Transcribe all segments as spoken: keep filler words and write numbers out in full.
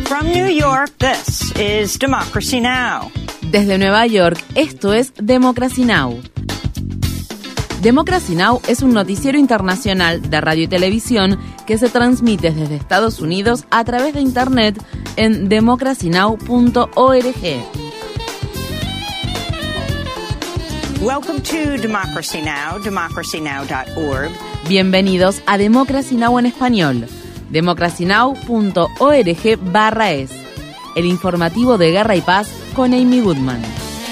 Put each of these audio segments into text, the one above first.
From New York, this is Democracy Now! Desde Nueva York, esto es Democracy Now! Democracy Now! Es un noticiero internacional de radio y televisión que se transmite desde Estados Unidos a través de Internet en democracy now punto org. Welcome to Democracy Now!, democracy now dot org. Bienvenidos a Democracy Now! En español. democracy now punto org barra es. El informativo de Guerra y Paz con Amy Goodman.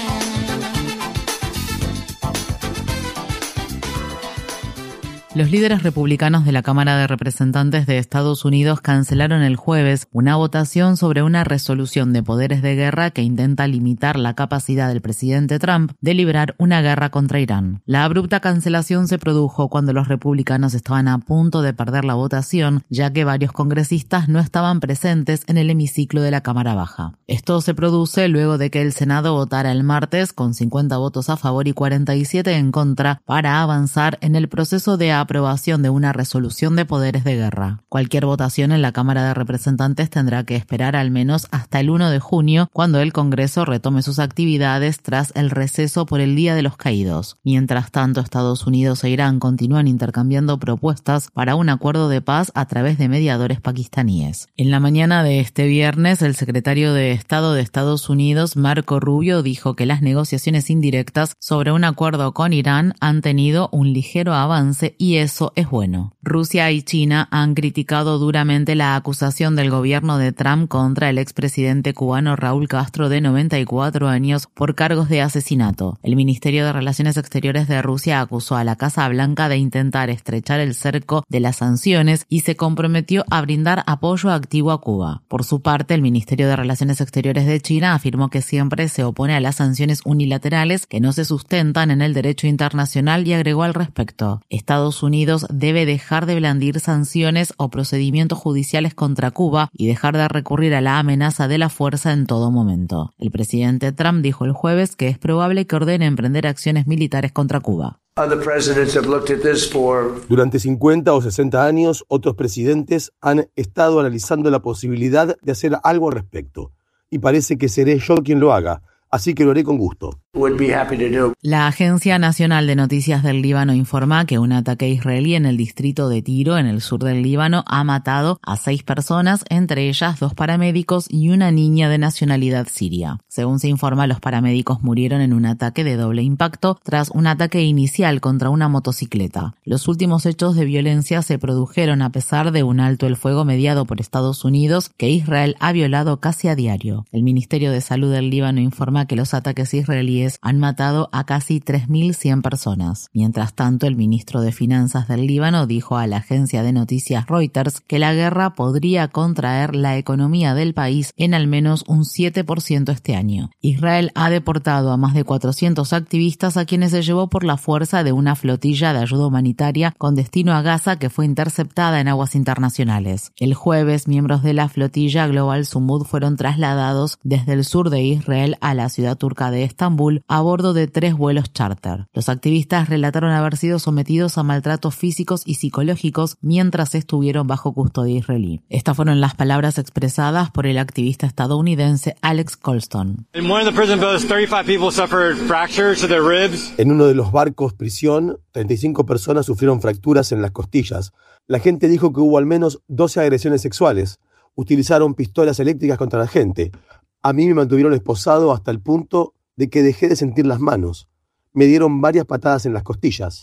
Los líderes republicanos de la Cámara de Representantes de Estados Unidos cancelaron el jueves una votación sobre una resolución de poderes de guerra que intenta limitar la capacidad del presidente Trump de librar una guerra contra Irán. La abrupta cancelación se produjo cuando los republicanos estaban a punto de perder la votación, ya que varios congresistas no estaban presentes en el hemiciclo de la Cámara Baja. Esto se produce luego de que el Senado votara el martes con cincuenta votos a favor y cuarenta y siete en contra para avanzar en el proceso de aprobación de una resolución de poderes de guerra. Cualquier votación en la Cámara de Representantes tendrá que esperar al menos hasta el primero de junio, cuando el Congreso retome sus actividades tras el receso por el Día de los Caídos. Mientras tanto, Estados Unidos e Irán continúan intercambiando propuestas para un acuerdo de paz a través de mediadores pakistaníes. En la mañana de este viernes, el secretario de Estado de Estados Unidos, Marco Rubio, dijo que las negociaciones indirectas sobre un acuerdo con Irán han tenido un ligero avance y eso es bueno. Rusia y China han criticado duramente la acusación del gobierno de Trump contra el expresidente cubano Raúl Castro, de noventa y cuatro años, por cargos de asesinato. El Ministerio de Relaciones Exteriores de Rusia acusó a la Casa Blanca de intentar estrechar el cerco de las sanciones y se comprometió a brindar apoyo activo a Cuba. Por su parte, el Ministerio de Relaciones Exteriores de China afirmó que siempre se opone a las sanciones unilaterales que no se sustentan en el derecho internacional y agregó al respecto: Estados Unidos debe dejar de blandir sanciones o procedimientos judiciales contra Cuba y dejar de recurrir a la amenaza de la fuerza en todo momento. El presidente Trump dijo el jueves que es probable que ordene emprender acciones militares contra Cuba. Durante cincuenta o sesenta años, otros presidentes han estado analizando la posibilidad de hacer algo al respecto. Y parece que seré yo quien lo haga, así que lo haré con gusto. La Agencia Nacional de Noticias del Líbano informa que un ataque israelí en el distrito de Tiro, en el sur del Líbano, ha matado a seis personas, entre ellas dos paramédicos y una niña de nacionalidad siria. Según se informa, los paramédicos murieron en un ataque de doble impacto tras un ataque inicial contra una motocicleta. Los últimos hechos de violencia se produjeron a pesar de un alto el fuego mediado por Estados Unidos que Israel ha violado casi a diario. El Ministerio de Salud del Líbano informa que los ataques israelíes han matado a casi tres mil cien personas. Mientras tanto, el ministro de Finanzas del Líbano dijo a la agencia de noticias Reuters que la guerra podría contraer la economía del país en al menos un siete por ciento este año. Israel ha deportado a más de cuatrocientos activistas, a quienes se llevó por la fuerza de una flotilla de ayuda humanitaria con destino a Gaza que fue interceptada en aguas internacionales. El jueves, miembros de la flotilla Global Sumud fueron trasladados desde el sur de Israel a la ciudad turca de Estambul a bordo de tres vuelos charter. Los activistas relataron haber sido sometidos a maltratos físicos y psicológicos mientras estuvieron bajo custodia israelí. Estas fueron las palabras expresadas por el activista estadounidense Alex Colston. En uno de los barcos prisión, treinta y cinco personas sufrieron fracturas en las costillas. La gente dijo que hubo al menos doce agresiones sexuales. Utilizaron pistolas eléctricas contra la gente. A mí me mantuvieron esposado hasta el punto de que dejé de sentir las manos. Me dieron varias patadas en las costillas.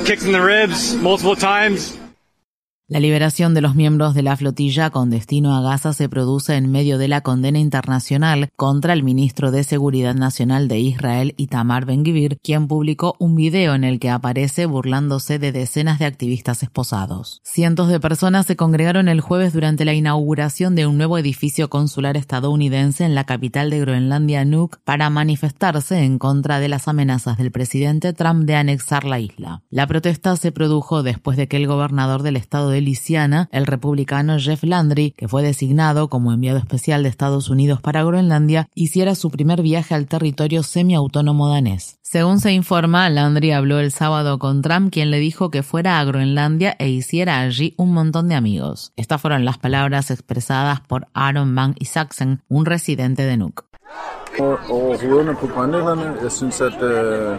La liberación de los miembros de la flotilla con destino a Gaza se produce en medio de la condena internacional contra el ministro de Seguridad Nacional de Israel, Itamar Ben-Gvir, quien publicó un video en el que aparece burlándose de decenas de activistas esposados. Cientos de personas se congregaron el jueves durante la inauguración de un nuevo edificio consular estadounidense en la capital de Groenlandia, Nuuk, para manifestarse en contra de las amenazas del presidente Trump de anexar la isla. La protesta se produjo después de que el gobernador del estado de de Luisiana, el republicano Jeff Landry, que fue designado como enviado especial de Estados Unidos para Groenlandia, hiciera su primer viaje al territorio semiautónomo danés. Según se informa, Landry habló el sábado con Trump, quien le dijo que fuera a Groenlandia e hiciera allí un montón de amigos. Estas fueron las palabras expresadas por Aaron Bang Isaksen, un residente de Nuuk. Overhovederne på grønlænderne. Jeg synes, at øh,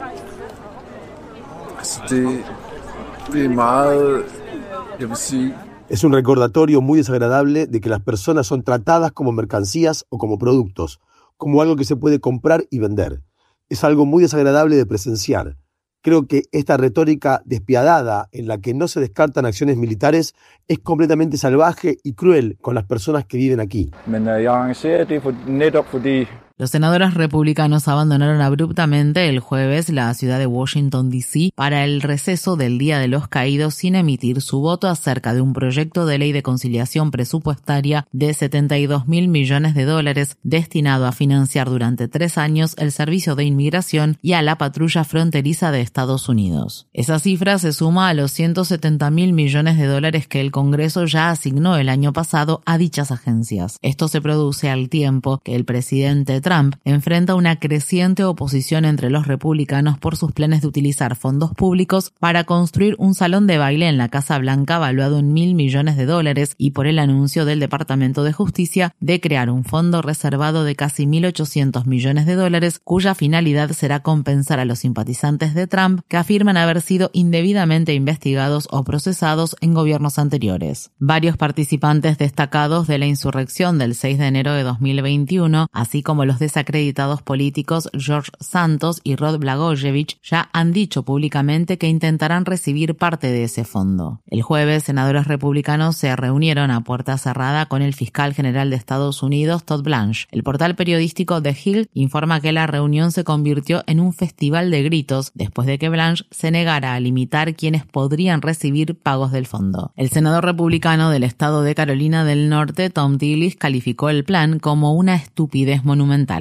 altså det, det er meget, jeg vil sige... Es un recordatorio muy desagradable de que las personas son tratadas como mercancías o como productos, como algo que se puede comprar y vender. Es algo muy desagradable de presenciar. Creo que esta retórica despiadada en la que no se descartan acciones militares es completamente salvaje y cruel con las personas que viven aquí. Men øh, jeg arrangerer det for, netop fordi... Los senadores republicanos abandonaron abruptamente el jueves la ciudad de Washington, D C para el receso del Día de los Caídos sin emitir su voto acerca de un proyecto de ley de conciliación presupuestaria de setenta y dos mil millones de dólares destinado a financiar durante tres años el servicio de inmigración y a la patrulla fronteriza de Estados Unidos. Esa cifra se suma a los ciento setenta mil millones de dólares que el Congreso ya asignó el año pasado a dichas agencias. Esto se produce al tiempo que el presidente Trump Trump enfrenta una creciente oposición entre los republicanos por sus planes de utilizar fondos públicos para construir un salón de baile en la Casa Blanca valuado en mil millones de dólares y por el anuncio del Departamento de Justicia de crear un fondo reservado de casi mil ochocientos millones de dólares cuya finalidad será compensar a los simpatizantes de Trump que afirman haber sido indebidamente investigados o procesados en gobiernos anteriores. Varios participantes destacados de la insurrección del seis de enero de dos mil veintiuno, así como los desacreditados políticos George Santos y Rod Blagojevich ya han dicho públicamente que intentarán recibir parte de ese fondo. El jueves, senadores republicanos se reunieron a puerta cerrada con el fiscal general de Estados Unidos, Todd Blanche. El portal periodístico The Hill informa que la reunión se convirtió en un festival de gritos después de que Blanche se negara a limitar quienes podrían recibir pagos del fondo. El senador republicano del estado de Carolina del Norte, Tom Tillis, calificó el plan como una estupidez monumental.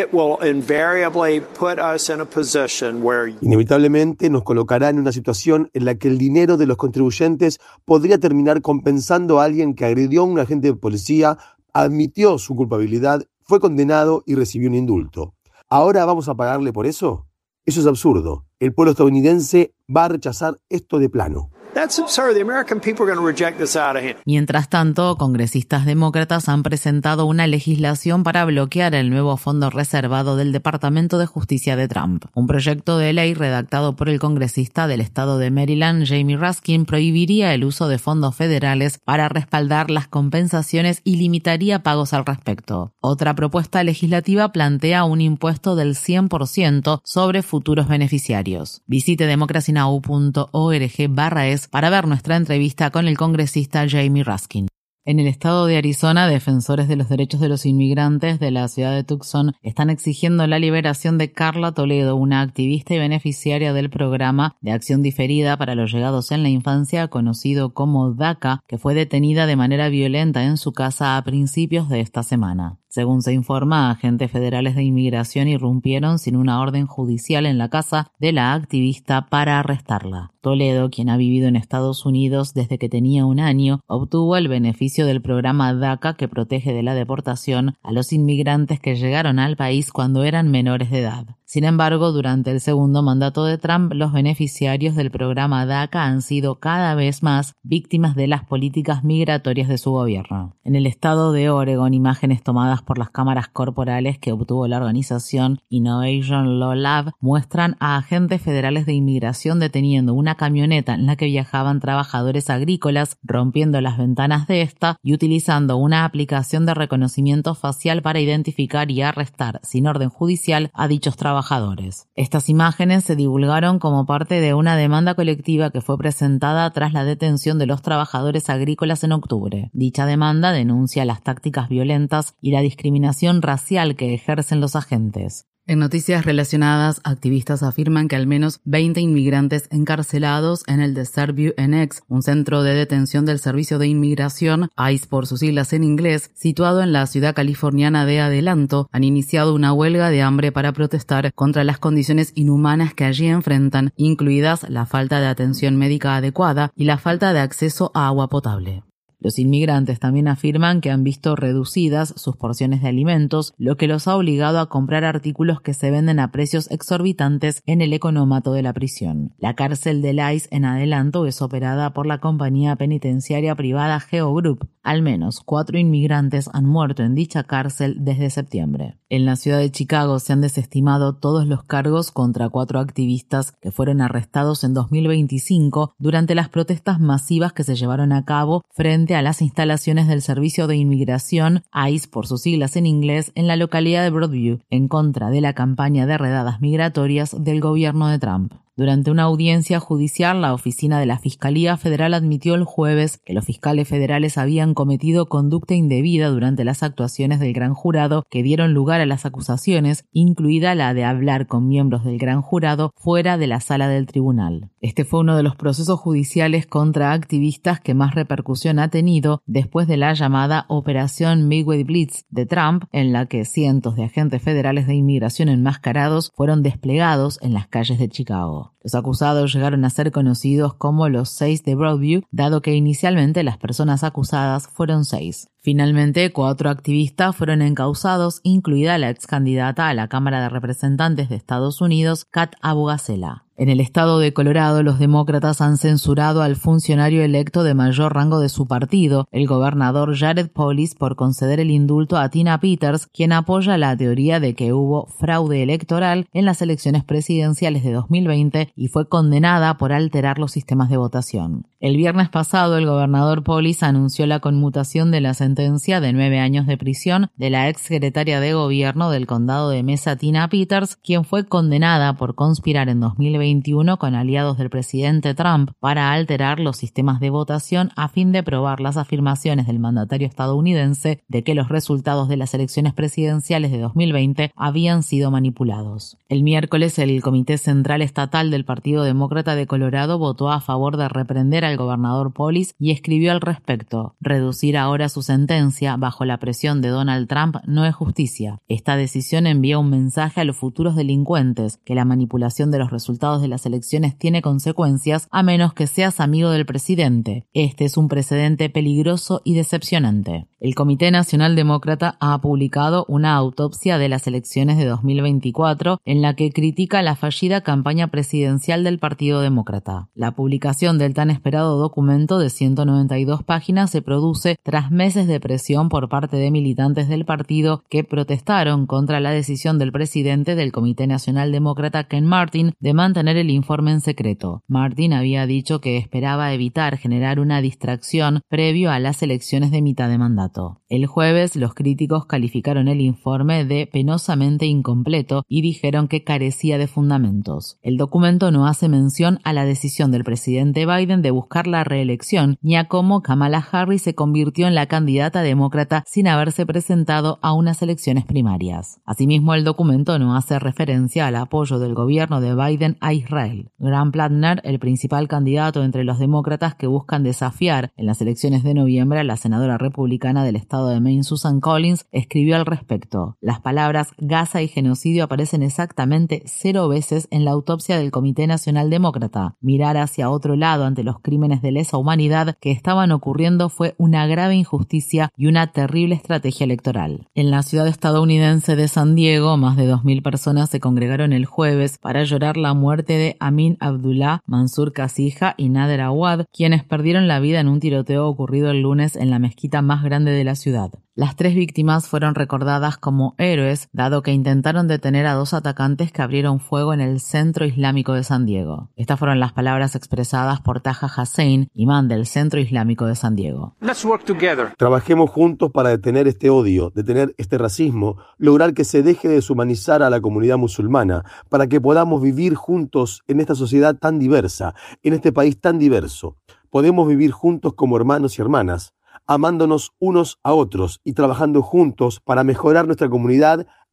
Inevitablemente nos colocará en una situación en la que el dinero de los contribuyentes podría terminar compensando a alguien que agredió a un agente de policía, admitió su culpabilidad, fue condenado y recibió un indulto. ¿Ahora vamos a pagarle por eso? Eso es absurdo. El pueblo estadounidense va a rechazar esto de plano. Mientras tanto, congresistas demócratas han presentado una legislación para bloquear el nuevo fondo reservado del Departamento de Justicia de Trump. Un proyecto de ley redactado por el congresista del estado de Maryland, Jamie Raskin, prohibiría el uso de fondos federales para respaldar las compensaciones y limitaría pagos al respecto. Otra propuesta legislativa plantea un impuesto del cien por ciento sobre futuros beneficiarios. Visite democracy now punto org barra es para ver nuestra entrevista con el congresista Jamie Raskin. En el estado de Arizona, defensores de los derechos de los inmigrantes de la ciudad de Tucson están exigiendo la liberación de Carla Toledo, una activista y beneficiaria del programa de acción diferida para los llegados en la infancia, conocido como DACA, que fue detenida de manera violenta en su casa a principios de esta semana. Según se informa, agentes federales de inmigración irrumpieron sin una orden judicial en la casa de la activista para arrestarla. Toledo, quien ha vivido en Estados Unidos desde que tenía un año, obtuvo el beneficio del programa DACA que protege de la deportación a los inmigrantes que llegaron al país cuando eran menores de edad. Sin embargo, durante el segundo mandato de Trump, los beneficiarios del programa DACA han sido cada vez más víctimas de las políticas migratorias de su gobierno. En el estado de Oregon, imágenes tomadas por las cámaras corporales que obtuvo la organización Innovation Law Lab muestran a agentes federales de inmigración deteniendo una camioneta en la que viajaban trabajadores agrícolas, rompiendo las ventanas de esta y utilizando una aplicación de reconocimiento facial para identificar y arrestar sin orden judicial a dichos trabajadores. Estas imágenes se divulgaron como parte de una demanda colectiva que fue presentada tras la detención de los trabajadores agrícolas en octubre. Dicha demanda denuncia las tácticas violentas y la discriminación racial que ejercen los agentes. En noticias relacionadas, activistas afirman que al menos veinte inmigrantes encarcelados en el Desert View Annex, un centro de detención del Servicio de Inmigración, ICE por sus siglas en inglés, situado en la ciudad californiana de Adelanto, han iniciado una huelga de hambre para protestar contra las condiciones inhumanas que allí enfrentan, incluidas la falta de atención médica adecuada y la falta de acceso a agua potable. Los inmigrantes también afirman que han visto reducidas sus porciones de alimentos, lo que los ha obligado a comprar artículos que se venden a precios exorbitantes en el económato de la prisión. La cárcel del ICE en Adelanto es operada por la compañía penitenciaria privada Geo Group. Al menos cuatro inmigrantes han muerto en dicha cárcel desde septiembre. En la ciudad de Chicago se han desestimado todos los cargos contra cuatro activistas que fueron arrestados en dos mil veinticinco durante las protestas masivas que se llevaron a cabo frente a las instalaciones del Servicio de Inmigración, ICE por sus siglas en inglés, en la localidad de Broadview, en contra de la campaña de redadas migratorias del gobierno de Trump. Durante una audiencia judicial, la oficina de la Fiscalía Federal admitió el jueves que los fiscales federales habían cometido conducta indebida durante las actuaciones del gran jurado que dieron lugar a las acusaciones, incluida la de hablar con miembros del gran jurado fuera de la sala del tribunal. Este fue uno de los procesos judiciales contra activistas que más repercusión ha tenido después de la llamada Operación Midway Blitz de Trump, en la que cientos de agentes federales de inmigración enmascarados fueron desplegados en las calles de Chicago. Los acusados llegaron a ser conocidos como los seis de Broadview, dado que inicialmente las personas acusadas fueron seis. Finalmente, cuatro activistas fueron encausados, incluida la ex candidata a la Cámara de Representantes de Estados Unidos, Kat Abu Gazela. En el estado de Colorado, los demócratas han censurado al funcionario electo de mayor rango de su partido, el gobernador Jared Polis, por conceder el indulto a Tina Peters, quien apoya la teoría de que hubo fraude electoral en las elecciones presidenciales de dos mil veinte y fue condenada por alterar los sistemas de votación. El viernes pasado, el gobernador Polis anunció la conmutación de la sentencia de nueve años de prisión de la ex secretaria de gobierno del condado de Mesa, Tina Peters, quien fue condenada por conspirar en dos mil veinte con aliados del presidente Trump para alterar los sistemas de votación a fin de probar las afirmaciones del mandatario estadounidense de que los resultados de las elecciones presidenciales de dos mil veinte habían sido manipulados. El miércoles, el Comité Central Estatal del Partido Demócrata de Colorado votó a favor de reprender al gobernador Polis y escribió al respecto: reducir ahora su sentencia bajo la presión de Donald Trump no es justicia. Esta decisión envía un mensaje a los futuros delincuentes que la manipulación de los resultados de las elecciones tiene consecuencias a menos que seas amigo del presidente. Este es un precedente peligroso y decepcionante. El Comité Nacional Demócrata ha publicado una autopsia de las elecciones de dos mil veinticuatro en la que critica la fallida campaña presidencial del Partido Demócrata. La publicación del tan esperado documento de ciento noventa y dos páginas se produce tras meses de presión por parte de militantes del partido que protestaron contra la decisión del presidente del Comité Nacional Demócrata, Ken Martin, de mantener el informe en secreto. Martin había dicho que esperaba evitar generar una distracción previo a las elecciones de mitad de mandato. El jueves, los críticos calificaron el informe de penosamente incompleto y dijeron que carecía de fundamentos. El documento no hace mención a la decisión del presidente Biden de buscar la reelección ni a cómo Kamala Harris se convirtió en la candidata demócrata sin haberse presentado a unas elecciones primarias. Asimismo, el documento no hace referencia al apoyo del gobierno de Biden a Israel. Graham Platner, el principal candidato entre los demócratas que buscan desafiar en las elecciones de noviembre a la senadora republicana del estado de Maine, Susan Collins, escribió al respecto: las palabras Gaza y genocidio aparecen exactamente cero veces en la autopsia del Comité Nacional Demócrata. Mirar hacia otro lado ante los crímenes de lesa humanidad que estaban ocurriendo fue una grave injusticia y una terrible estrategia electoral. En la ciudad estadounidense de San Diego, más de dos mil personas se congregaron el jueves para llorar la muerte de Amin Abdullah, Mansur Kasija y Nader Awad, quienes perdieron la vida en un tiroteo ocurrido el lunes en la mezquita más grande de la ciudad. Las tres víctimas fueron recordadas como héroes, dado que intentaron detener a dos atacantes que abrieron fuego en el Centro Islámico de San Diego. Estas fueron las palabras expresadas por Taha Hussein, imán del Centro Islámico de San Diego. Let's work together. Trabajemos juntos para detener este odio, detener este racismo, lograr que se deje de deshumanizar a la comunidad musulmana, para que podamos vivir juntos en esta sociedad tan diversa, en este país tan diverso. Podemos vivir juntos como hermanos y hermanas, amándonos unos a otros y trabajando juntos para mejorar nuestra comunidad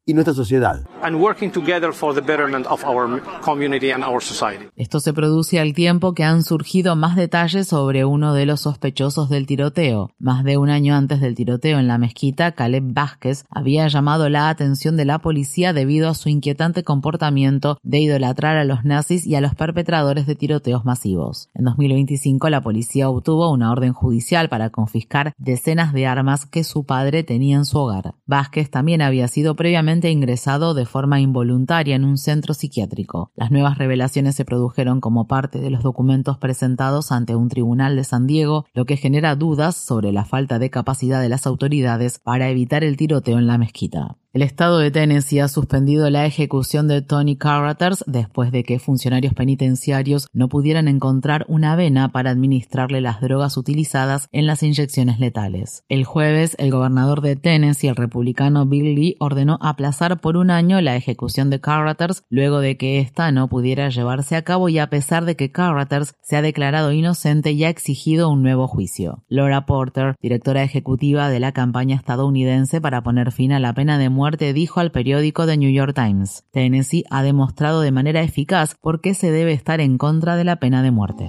y nuestra sociedad. And working together for the betterment of our community and our society. Esto se produce al tiempo que han surgido más detalles sobre uno de los sospechosos del tiroteo. Más de un año antes del tiroteo en la mezquita, Caleb Vázquez había llamado la atención de la policía debido a su inquietante comportamiento de idolatrar a los nazis y a los perpetradores de tiroteos masivos. En dos mil veinticinco, la policía obtuvo una orden judicial para confiscar decenas de armas que su padre tenía en su hogar. Vázquez también había sido previamente ingresado de forma involuntaria en un centro psiquiátrico. Las nuevas revelaciones se produjeron como parte de los documentos presentados ante un tribunal de San Diego, lo que genera dudas sobre la falta de capacidad de las autoridades para evitar el tiroteo en la mezquita. El estado de Tennessee ha suspendido la ejecución de Tony Carruthers después de que funcionarios penitenciarios no pudieran encontrar una vena para administrarle las drogas utilizadas en las inyecciones letales. El jueves, el gobernador de Tennessee, el republicano Bill Lee, ordenó aplazar por un año la ejecución de Carruthers luego de que ésta no pudiera llevarse a cabo y a pesar de que Carruthers se ha declarado inocente y ha exigido un nuevo juicio. Laura Porter, directora ejecutiva de la campaña estadounidense para poner fin a la pena de muerte, dijo al periódico The New York Times: Tennessee ha demostrado de manera eficaz por qué se debe estar en contra de la pena de muerte.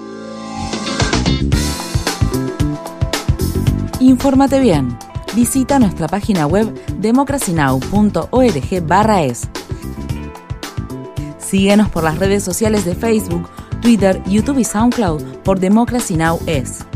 Infórmate bien. Visita nuestra página web democracy now punto org barra es. Síguenos por las redes sociales de Facebook, Twitter, YouTube y SoundCloud por Democracy Now! Es.